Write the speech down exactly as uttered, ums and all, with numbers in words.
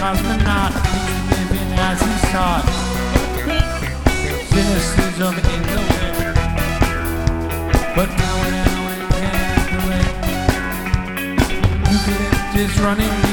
cosmonaut, living as he's taught. Cynicism in the way, but now and now and can't handle it. You get it, is running.